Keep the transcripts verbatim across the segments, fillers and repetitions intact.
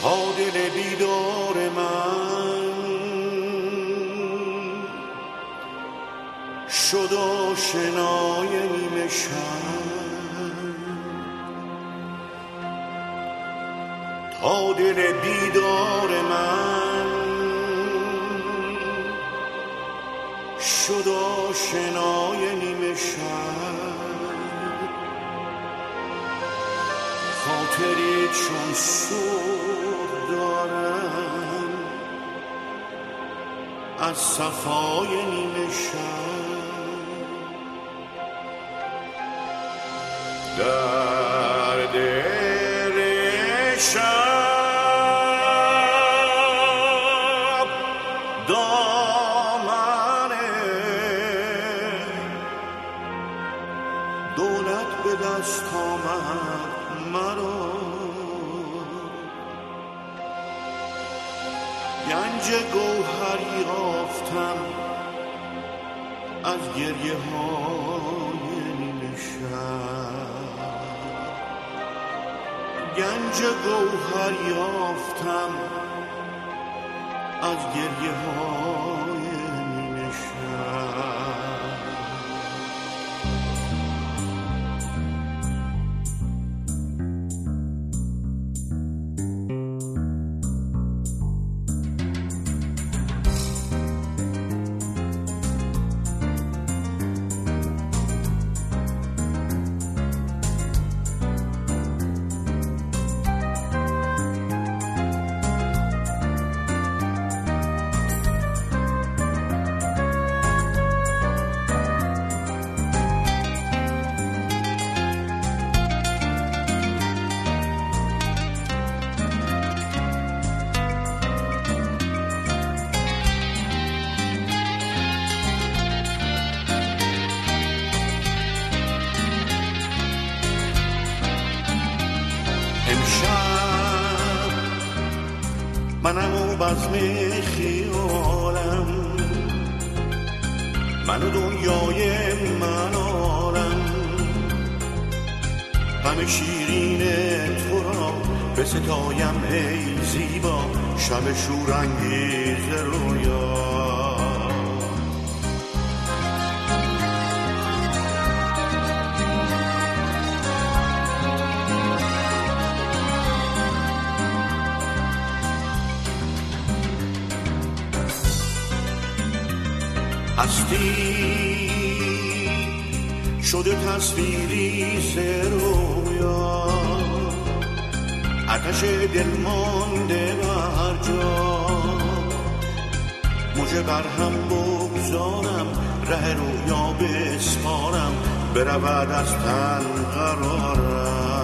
تا دل بیدار من شد آشنای نیمه شب، تا دل بیدار من شد آشنای نیمه شب. خاطری چون صبح دارم از صفای نیمه شب، در دل شب دامن دولت به دست آمد مرا، گنج گوهری یافتم از گریه های نیمه شب، گنج گوهری یافتم از گریه های نیمه شب. منم و بزم خیالم، من و دنیای من عالم، همه شیرین تو را به ستایم ای زیبا، شب شورانگیز رویا. هستی شده تصویری سرویا، آتش دل مانده بر جا، موجه بر هم بگذارم، ره رویا بسپارم، برود از تن قرارم.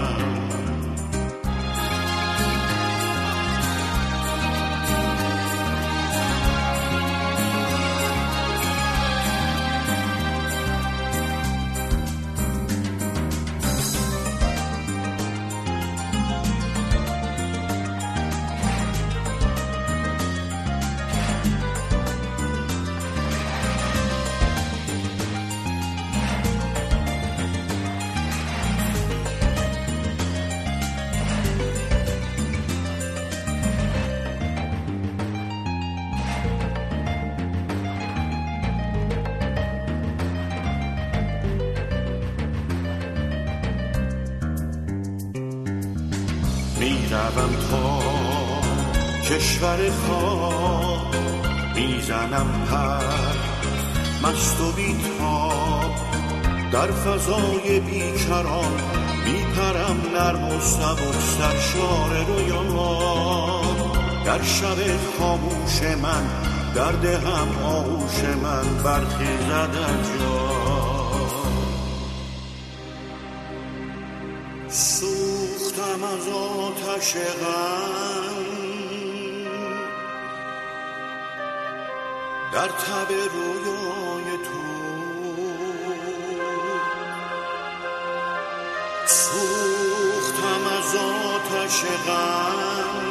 میروم تا کشور خاک، میزنم پر مست و بی‌تاب، در فضای بیکران میپرم نرم و سبک سرشار رویان. در شب خاموش من در دهم آغوش من برخیزد از جا، سوختم از آتش غم در تب رویای تو، سوختم از آتش غم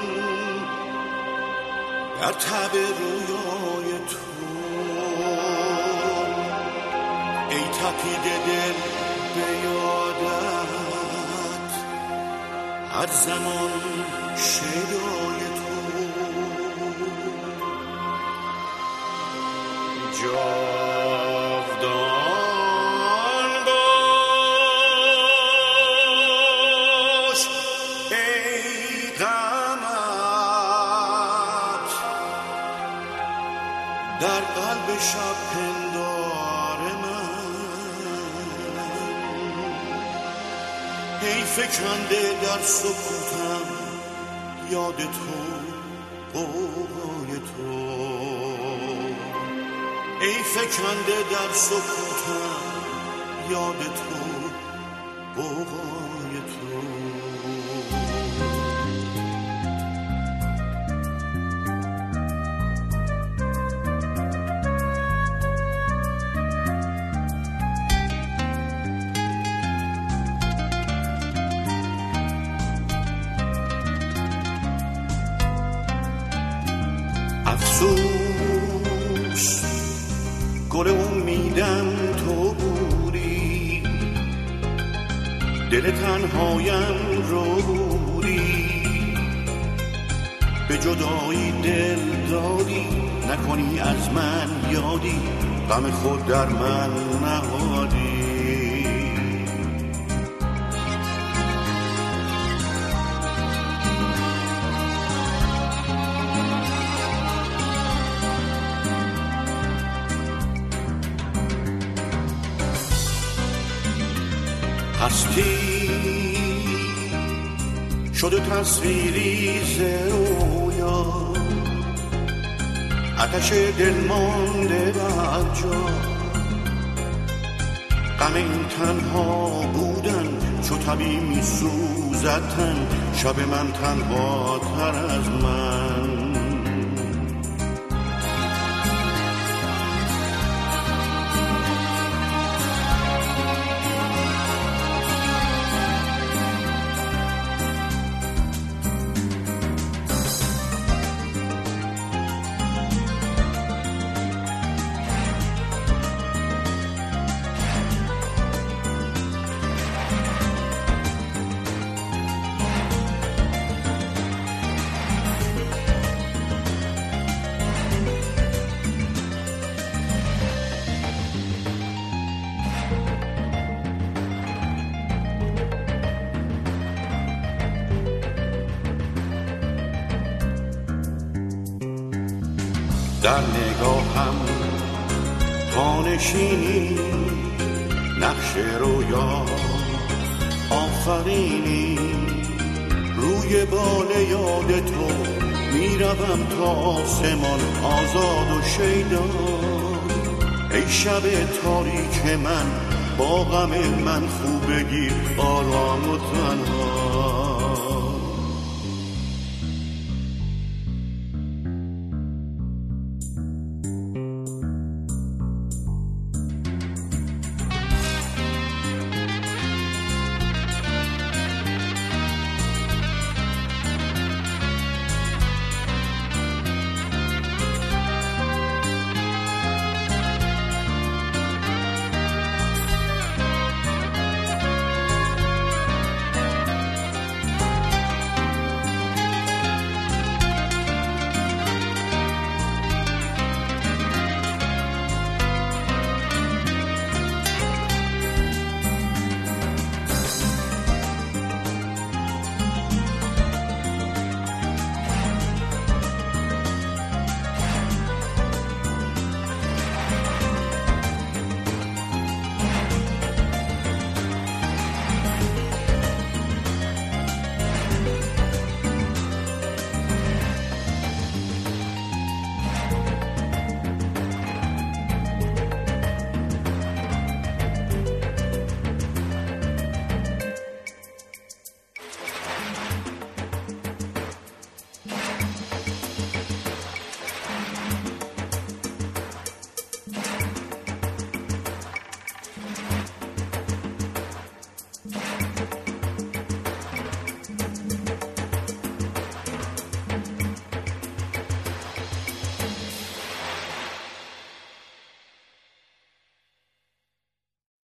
در تب رویای تو. ای تپیده دل به یادت هر زمان شیدای تو جاودان باش ای قمر در قلب شب پندار من ای فکنده در سکوتم یاد تو قوقای تو ای فکنده در سکوتم یاد تو قوقای تو افسوس گل امیدم تو بودی دل تنهایم رو بودی به جدایی دل دادی نکنی از من یادی غم خود در من نهادی هستی شده تصویری ز رویا آتش دل مانده بر جا غم این تنها بودن چو طبیع می سوزد تن شب من تنها تر از من در نگاهم پانشینی نقش رویا آفرینی روی بال یاد تو میروم تا آسمان آزاد و شیدا ای شب تاریک من با غم من خوب بگیر آرام و تنها